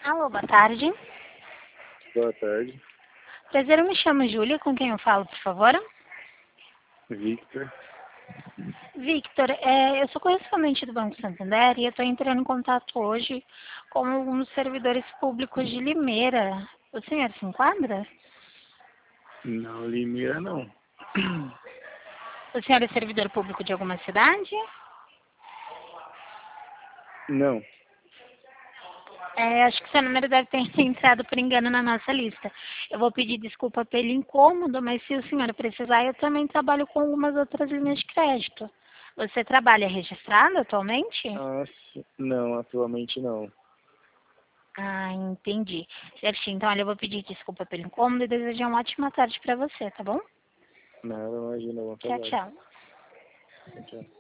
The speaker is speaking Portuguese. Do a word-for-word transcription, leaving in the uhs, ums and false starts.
Alô, boa tarde. Boa tarde. Prazer, eu me chamo Júlia, com quem eu falo, por favor? Victor. Victor, é, eu sou correspondente do Banco Santander e eu estou entrando em contato hoje com alguns servidores públicos de Limeira. O senhor se enquadra? Não, Limeira não. O senhor é servidor público de alguma cidade? Não. É, acho que seu número deve ter entrado por engano na nossa lista. Eu vou pedir desculpa pelo incômodo, mas se o senhor precisar, eu também trabalho com algumas outras linhas de crédito. Você trabalha registrado atualmente? Ah, sim. Não, atualmente não. Ah, entendi. Certinho. Então, olha, eu vou pedir desculpa pelo incômodo e desejar uma ótima tarde para você, tá bom? Não, imagina, bom Tchau, trabalho. tchau. Tchau.